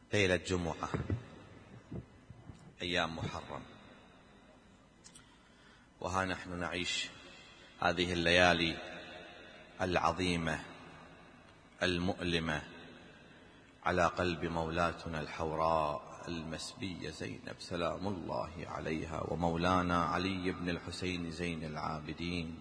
ليلة جمعة، أيام محرم، وها نحن نعيش هذه الليالي العظيمة المؤلمة على قلب مولاتنا الحوراء المسبية زينب سلام الله عليها، ومولانا علي بن الحسين زين العابدين،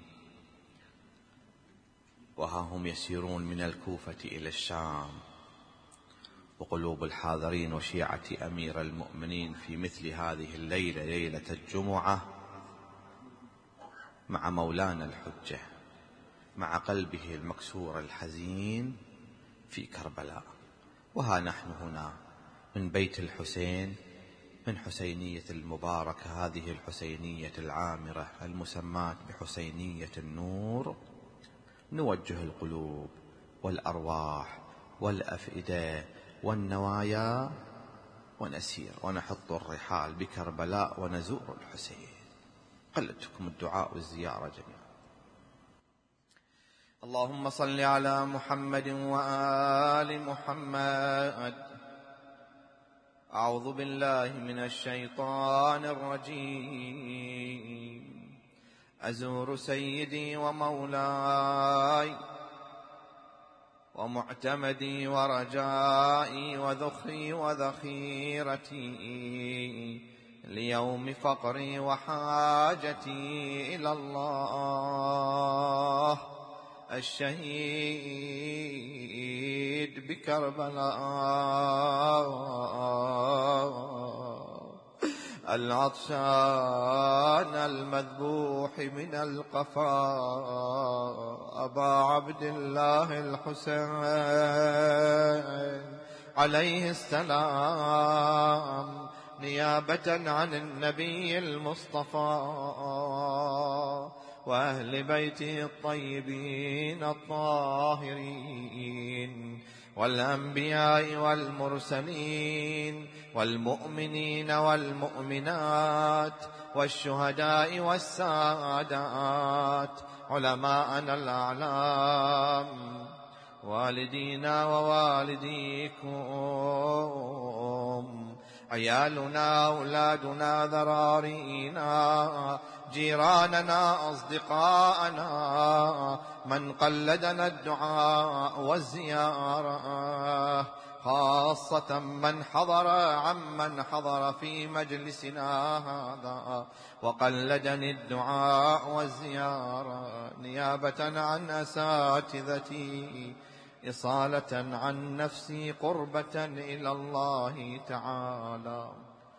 وها هم يسيرون من الكوفة إلى الشام، وقلوب الحاضرين وشيعة أمير المؤمنين في مثل هذه الليلة، ليلة الجمعة، مع مولانا الحجة، مع قلبه المكسور الحزين في كربلاء. وها نحن هنا من بيت الحسين، من حسينية المباركة، هذه الحسينية العامرة المسماة بحسينية النور، نوجه القلوب والأرواح والأفئدة والنوايا ونسير ونحط الرحال بكربلاء ونزور الحسين. قلتكم الدعاء والزيارة جميعا. اللهم صل على محمد وآل محمد. أعوذ بالله من الشيطان الرجيم. أزور سيدي ومولاي ومعتمدي ورجائي وذخري وذخيرتي ليوم فقري وحاجتي إلى الله الشهيد بكربلاء، العطشان المذبوح من القفا، أبا عبد الله الحسين عليه السلام، نيابة عن النبي المصطفى وأهل بيته الطيبين الطاهرين والأنبياء والمرسلين والمؤمنين والمؤمنات والشهداء والسادات، علماءنا الأعلام، والدينا ووالديكم، عيالنا أولادنا ذرارينا، جيراننا أصدقاءنا، من قلدنا الدعاء والزيارة، خاصة من حضر عمن حضر في مجلسنا هذا وقلدني الدعاء والزيارة، نيابة عن أساتذتي، إصالة عن نفسي، قربة إلى الله تعالى.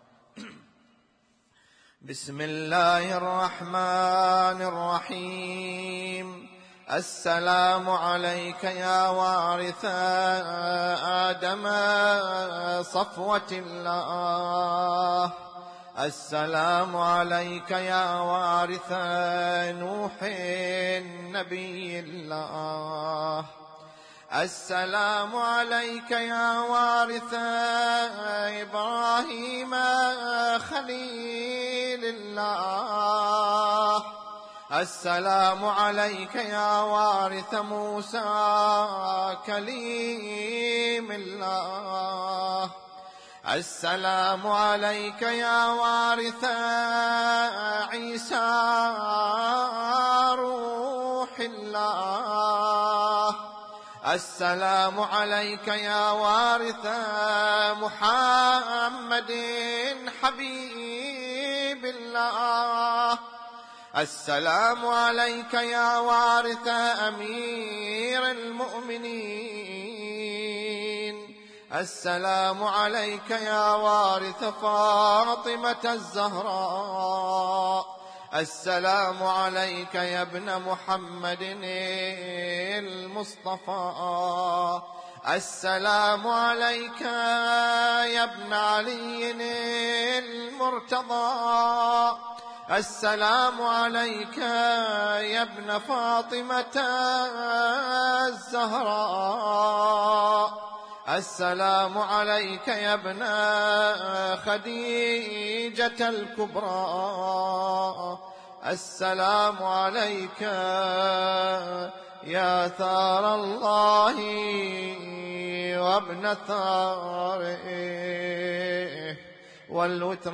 بسم الله الرحمن الرحيم. السلام عليك يا وارث آدم صفوة الله، السلام عليك يا وارث نوح نبي الله، السلام عليك يا وارث إبراهيم خليل الله، السلام عليك يا وارث موسى كليم الله، السلام عليك يا وارث عيسى روح الله، السلام عليك يا وارث محمد حبيب الله، السلام عليك يا وارث أمير المؤمنين، السلام عليك يا وارث فاطمة الزهراء، السلام عليك يا ابن محمد المصطفى، السلام عليك يا ابن علي المرتضى، السلام عليك يا ابن فاطمة الزهراء، السلام عليك يا ابن خديجة الكبرى، السلام عليك يا ثار الله وابن الثار والوتر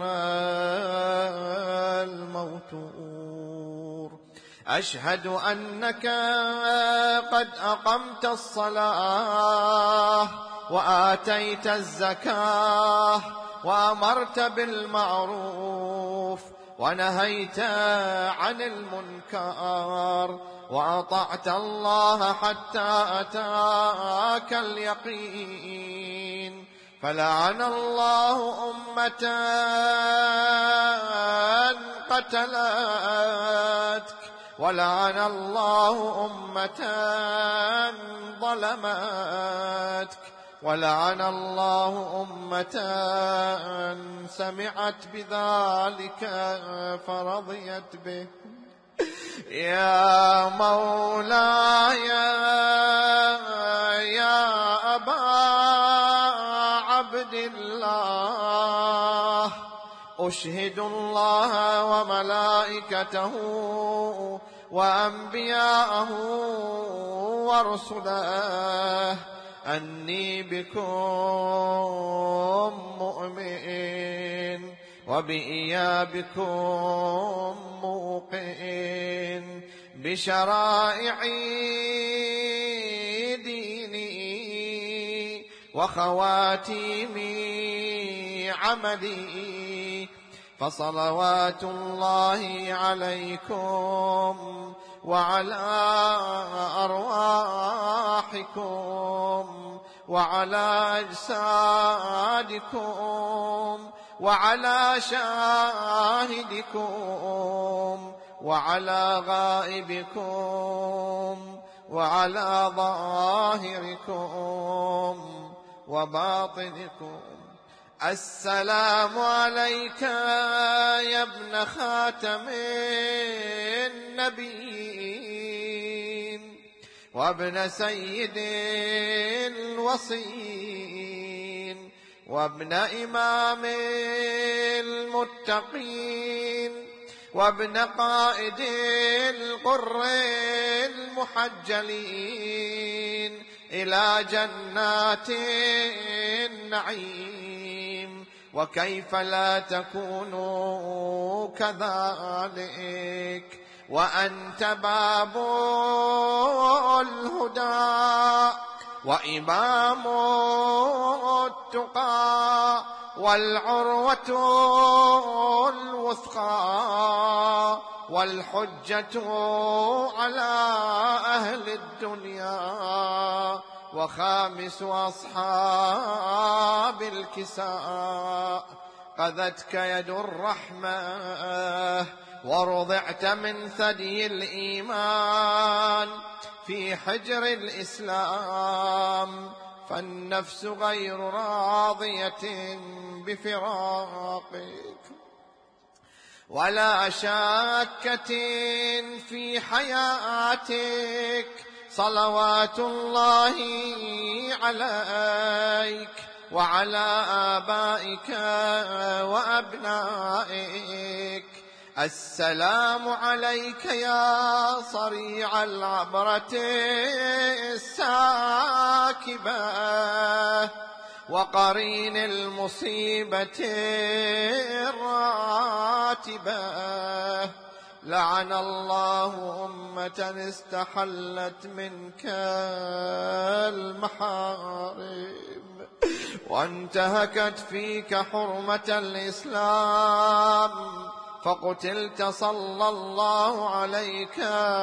الموتور. أشهد أنك قد أقمت الصلاة وآتيت الزكاة وأمرت بالمعروف ونهيت عن المنكر وأطعت الله حتى أتاك اليقين. فلعن الله أمة قتلتك، ولعن الله أمة ظلمتك، ولعن الله أمة سمعت بذلك فرضيت به. يا مولاي يا أبا عبد الله، أشهد الله وملائكته وأنبياءه ورسله أني بكم مؤمن وبإيابكم موقن بشرائع ديني وخواتيم عملي، فصلوات الله عليكم وعلى أرواحكم وعلى أجسادكم وعلى شاهدكم وعلى غائبكم وعلى ظاهركم وباطنكم. السلام عليك يا ابن خاتم النبيين وابن سيد الوصيين وابن إمام المتقين وابن قائد القر المحجلين إلى جنات النعيم. وكيف لا تكونوا كذلك وأنت باب الهدى وإمام التقى والعروة الوثقى والحجة على أهل الدنيا وخامس أصحاب الكساء. قذتك يد الرحمة ورضعت من ثدي الإيمان في حجر الإسلام، فالنفس غير راضية بفراقك ولا شاكة في حياتك. صلوات الله عليك وعلى آبائك وأبنائك. السلام عليك يا صريع العبرة الساكبة وقرين المصيبة الراتبة. لعن الله أمة استحلت منك المحارم وانتهكت فيك حرمة الإسلام فقتلت صلى الله عليك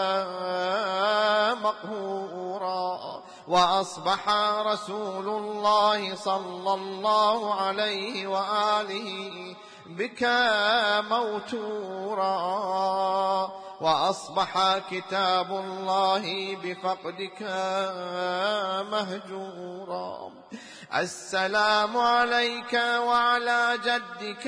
مقهورا. وأصبح رسول الله صلى الله عليه وآله بك موتورا. وأصبح كتاب الله بفقدك مهجورا. السلام عليك وعلى جدك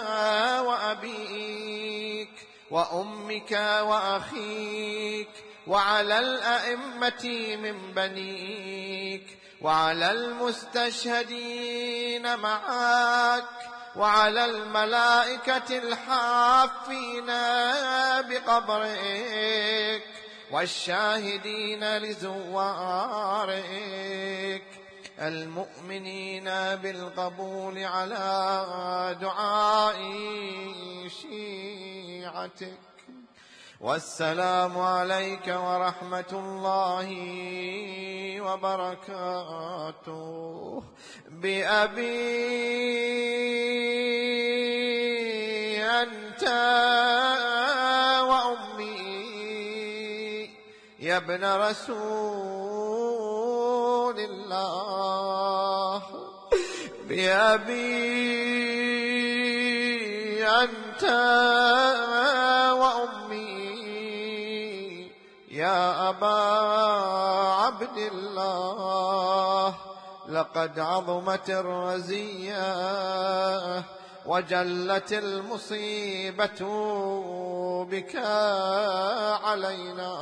وأبيك وأمك وأخيك وعلى الأئمة من بنيك وعلى المستشهدين معك وعلى الملائكة الحافين بقبرك والشاهدين لزوارك. المؤمنين بالقبول على دعاء شيعتك. والسلام عليك ورحمة الله وبركاته. بأبي أنت وأمي يا ابن رسول الله. بأبي أنت وأمي يا أبا عبد الله. لقد عظمت الرزية وجلت المصيبة بك علينا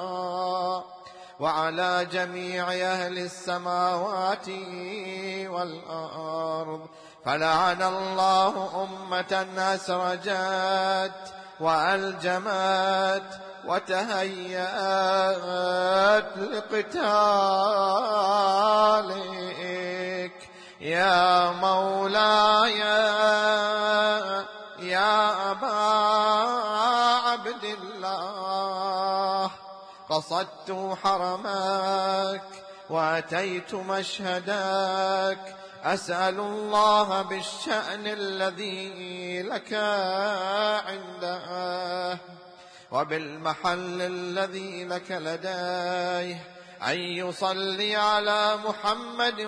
وعلى جميع أهل السماوات والأرض. فلعن الله أمة أسرجت وألجمت وتهيأت لقتالك يا مولاي يا أبا عبد الله. قصدت حرمك وأتيت مشهدك أسأل الله بالشأن الذي لك عنده وبالمحل الذي لك لديه أن يصلي على محمد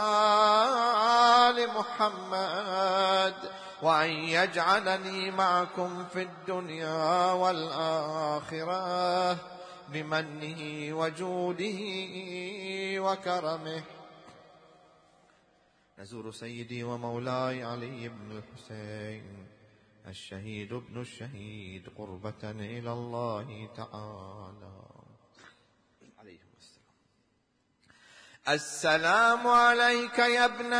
وآل محمد وأن يجعلني معكم في الدنيا والآخرة بمنه وجوده وكرمه. نزور سيدي ومولاي علي بن الحسين الشهيد ابن الشهيد قربة إلى الله تعالى. عليه السلام. السلام عليك يا ابن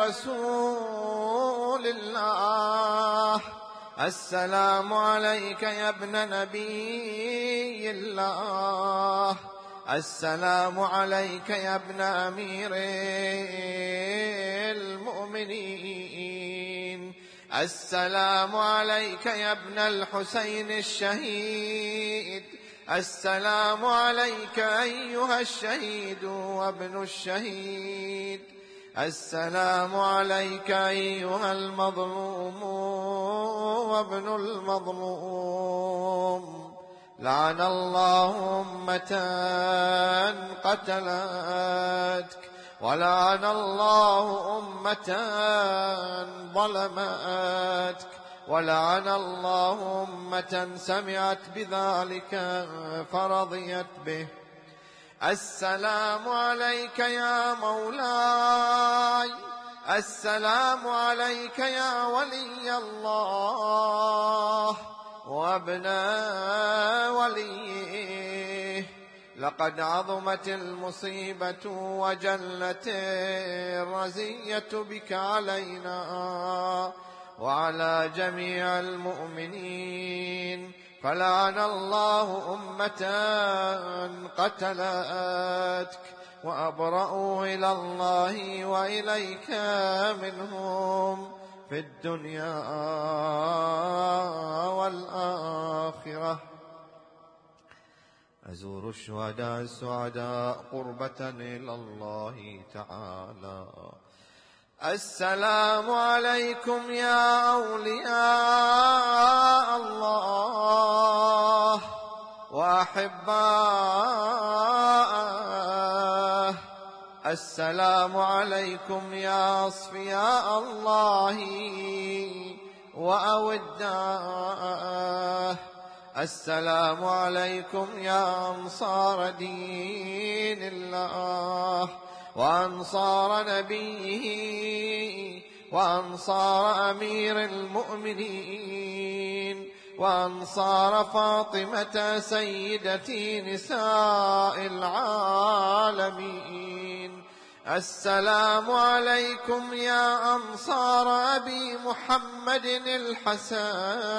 رسول الله. السلام عليك يا ابن نبي الله. السلام عليك يا ابن أمير المؤمنين. السلام عليك يا ابن الحسين الشهيد. السلام عليك أيها الشهيد وابن الشهيد. السلام عليك أيها المظلوم وابن المظلوم. لعن الله أمة قتلتك ولعن الله أمة ظلمتك ولعن الله أمة سمعت بذلك فرضيت به. السلام عليك يا مولاي. السلام عليك يا ولي الله وابن وليه. لقد عظمت المصيبة وجلت الرزية بك علينا وعلى جميع المؤمنين. فلعن الله أمة قتلتك وأبرأوا إلى الله وإليك منهم في الدنيا والآخرة. أزور الشهداء السعداء قربة إلى الله تعالى. السلام عليكم يا أولياء الله وأحباءه. السلام عليكم يا أصفياء الله وأوداءه. السلام عليكم يا أنصار دين الله وأنصار نبيه وأنصار أمير المؤمنين وأنصار فاطمة سيدة نساء العالمين. السلام عليكم يا أنصار أبي محمد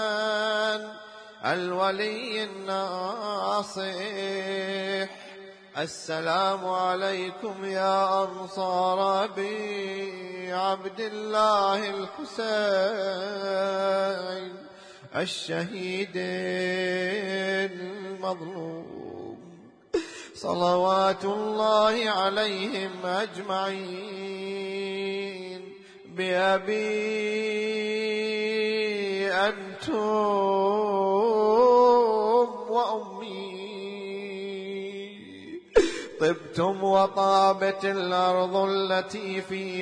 الحسن الولي الناصح. السلام عليكم يا أنصار أبي عبد الله الحسين الشهيد المظلوم، صلوات الله عليهم أجمعين. بأبي أنتم وأمي طبتم وطابت الأرض التي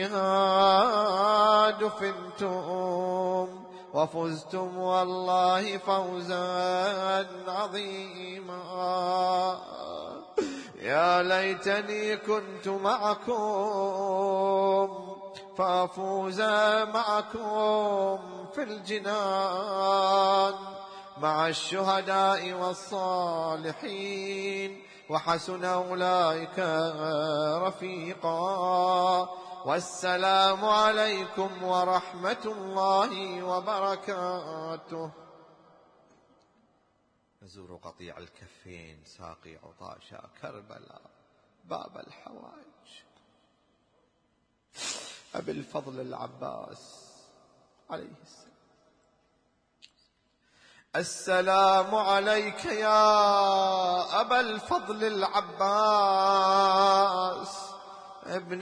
فيها دفنتم، وفزتم والله فوزا عظيما. يا ليتني كنت معكم فأفوز معكم في الجنان مع الشهداء والصالحين، وحسن أولئك رفيقا. والسلام عليكم ورحمة الله وبركاته. نزور قطيع الكفين ساقي عطاشا كربلاء باب الحوائج أبي الفضل العباس عليه السلام. السلام عليك يا أبا الفضل العباس ابن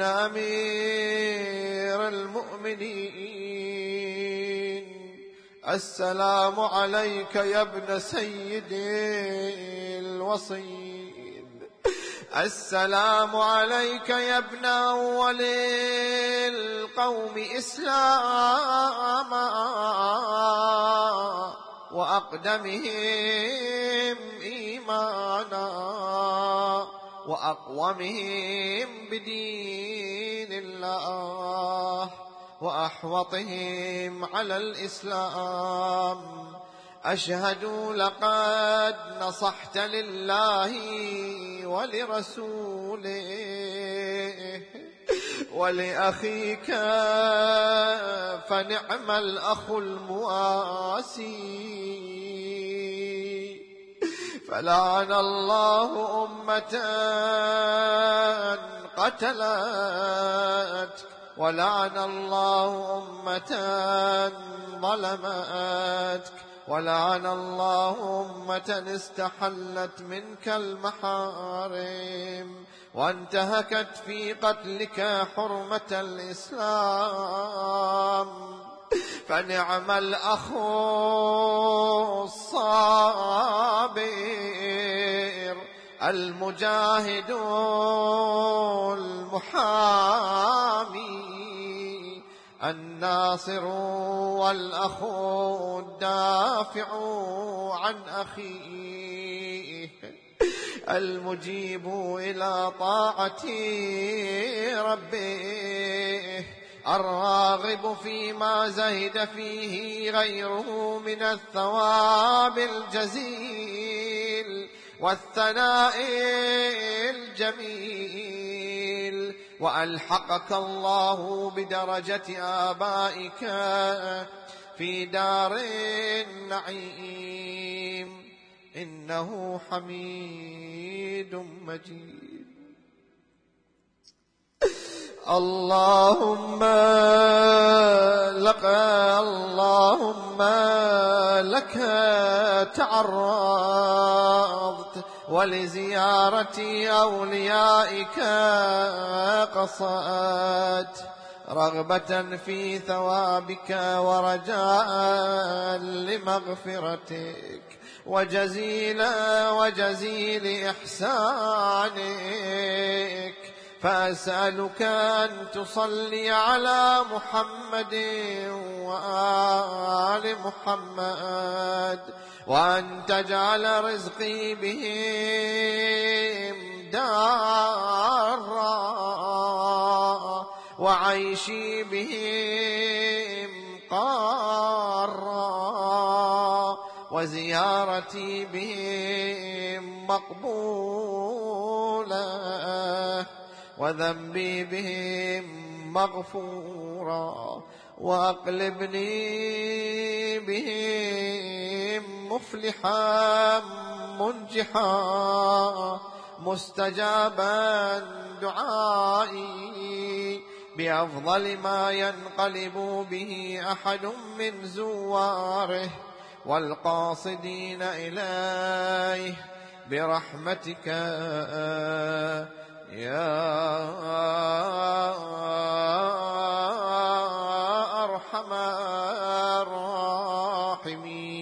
أمير المؤمنين. السلام عليك يا ابن سيدي الوصيد. السلام عليك يا ابن أول القوم إسلاما وأقدمهم إيمانا وأقومهم بدين الله وأحوطهم على الإسلام. أشهد لقد نصحت لله ولرسوله ولأخيك فنعم الأخ المواسي. فلعن الله أمة قتلتك، ولعن الله أمة ظلمتك، ولعن الله أمة استحلت منك المحارم وانتهكت في قتلك حرمة الإسلام. فنعم الأخ الصابر المجاهد المحامي الناصر والأخ الدافع عن أخيه المجيب إلى طاعة ربه الراغب فيما زهد فيه غيره من الثواب الجزيل والثناء الجميل. وألحقك الله بدرجة آبائك في دار النعيم إنه حميد مجيد. اللهم لك تعرضت ولزيارة أوليائك قصدت رغبة في ثوابك ورجاء لمغفرتك وجزيل إحسانك. فأسألك أن تصلي على محمد وآل محمد وأن تجعل رزقي بهم دارا وعيشي بهم قارا وزيارتي بهم مقبولة وذنبي بهم مغفورا وأقلبني بهم مفلحا منجحا مستجابا دعائي بأفضل ما ينقلب به أحد من زواره والقاصدين إليه برحمتك يا أرحم الراحمين.